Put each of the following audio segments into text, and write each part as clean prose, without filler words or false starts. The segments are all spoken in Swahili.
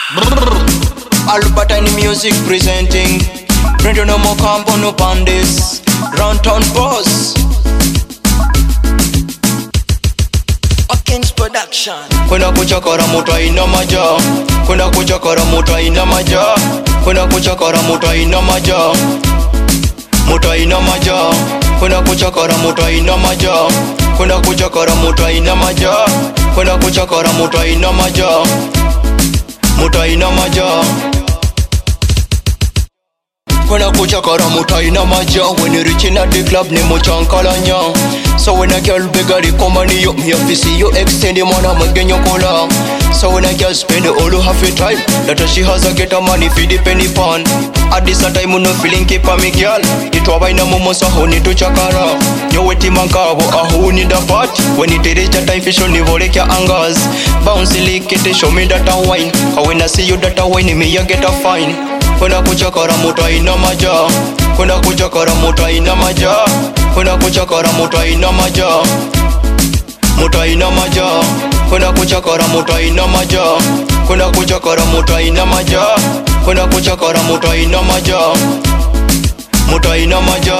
Albert and Music presenting. Print no more campo no pandis. Roundtown boss. Hawkins production. Kuna kuchakara muta ina maja. Kuna kuchakara muta ina maja. Kuna kuchakara muta ina maja. Muta ina maja. Kuna kuchakara muta ina maja. Kuna kuchakara muta ina maja. Kuna kuchakara muta ina maja. Muta ina maja. Kuna kuchakara muta ina maja. When you reach in at the club ni muchankalanya. So when a girl bigger they come and you me up to see you extend the money I'm getting your cola. So when a girl spend all of half a time that she has a get a money for the penny pan. At this time you no feeling keep a me girl. It wa baina mumo so honi to chakara. You weti mankabo a honi da part. When it reach a time fish only volek ya angers. Bounce lick it show me that a wine. When I see you that a wine me you get a fine. Kuna kuchakara muta ina maja. Kuna kuchakara muta ina maja. Kuna kuchakara muta ina maja. Muta ina maja. Kuna kuchakara muta ina maja. Kuna kuchakara muta ina maja. Kuna kuchakara muta ina maja. Muta ina maja.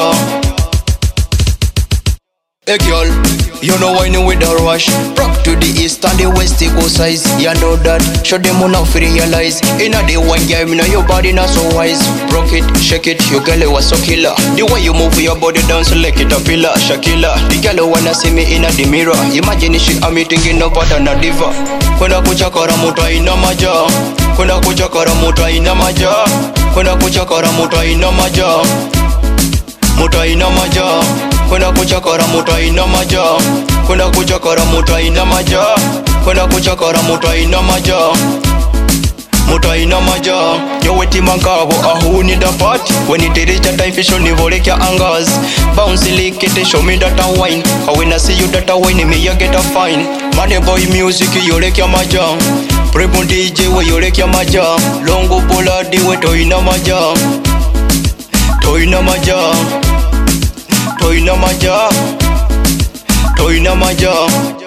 Hey girl, you know whining with the rush. Rock to the east and the west they go size. You know that, show them on how to realize. Inna the one game, now your body not so wise. Rock it, shake it, your girl was so killer. The way you move your body down so like it a pillar, Shakila. The girl wanna see me inna the mirror. Imagine she a me thinking about a diva. Kuna kuchakara muta ina maja. Kuna kuchakara muta ina maja. Kuna kuchakara muta ina maja. Muta ina maja. Kuna kuchakara muta ina maja. Kuna kuchakara muta ina maja. Kuna kuchakara muta ina maja. Muta ina maja. Yo weti mankabo a who need a part. When it reach a time fish only volek ya angers. Bounce lick it show me that a wine. When I see you that a wine me you get a fine. Money boy music you like ya maja. Prepon DJ we you like ya maja. Longo pola di we to ina maja. To ina maja. Toy na maja. Toy na maja.